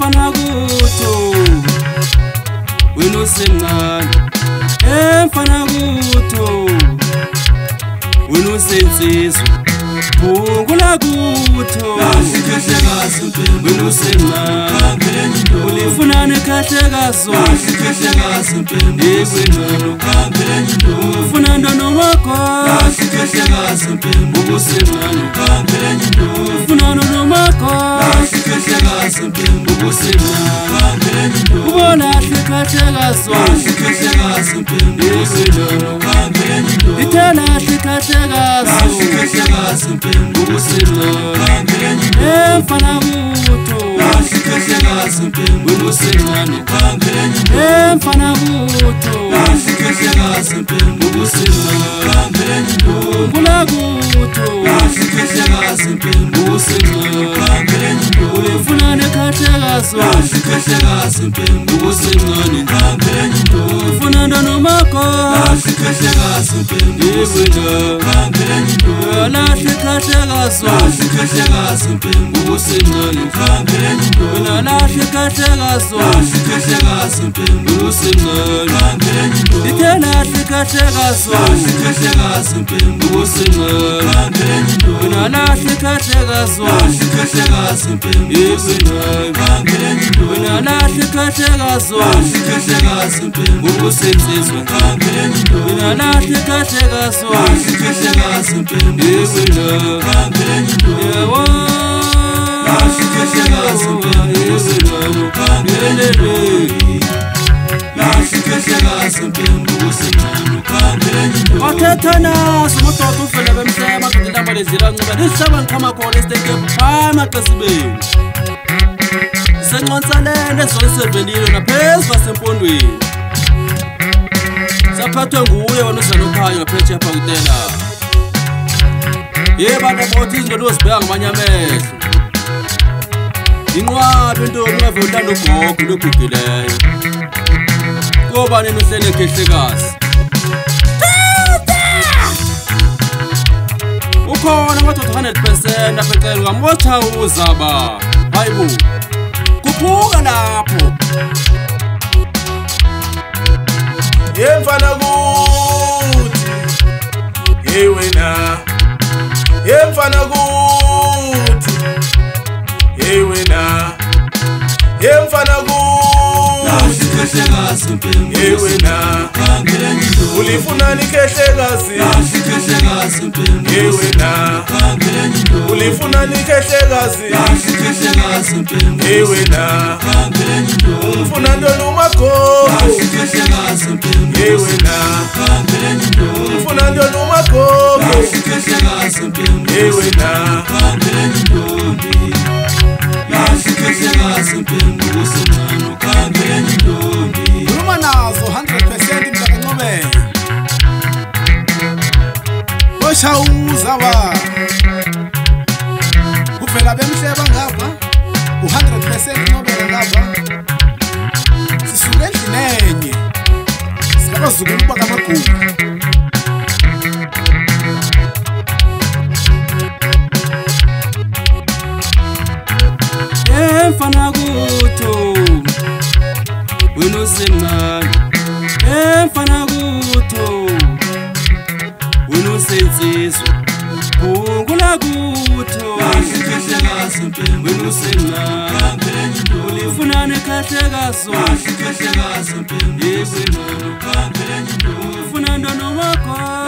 mfana kutho wena usemncane mfana kutho wena usensizwe phungula kutho wena usemncane ulifunane kahle kaso ufuna ntwana wakho ubusemncane ufuna ntwana wakho ubusemncane ubolahle kahle kaso ithelahle kahle kaso ubusemncane mfana kutho wena usemncane mfana kutho ubusemncane phungula kutho ubusemncane ulifunane kahle kaso ubusemncane ufuna ntwana wakho lahle kahle kaso ubusemncane lahle kahle kaso ubusemncane ithelahle kahle kaso ubusemncane lahle kahle kaso lahle kahle kaso ubusensizwe lahle kahle kaso Watethana sumototo ufela bemhlema kudilamba lezira nceba lihlaba ngikhama khona esitekepu phama xesibeni senconsalene ezoyisevelile naphezu kwasempondweni saphathwe nguye wena uzanokhanya ngaphetsheya pha kutela bantu bothi izinto ozibheka ngamanye amehlo inqwabe intombi ungave uthanda ugogo logugileyo kuba nini uhlele khehlekazi ukhona amadoda 100% aphecelwa ngamotsha uzaba hayibo kuphuka lapho mfana kuthi wena mfana kuthi wena mfana kuthi wena ulifuna nikhehlekazi wena ulifuna nikhehlekazi wena umfuna ntwana umagogo wena umfuna ntwana umagogo wena Ruma nazo 100% mnakancobela Boshawuzaba Kuvela bemhleba ngapha u100% ncobela ngapha Sisuke endlini enye Sikabazukulu bakamagugu mfana kutho wena usemncane mfana kutho wena usensizwe phungula kutho wena usemncane ulifunane kahle kaso ufuna ntwana wakho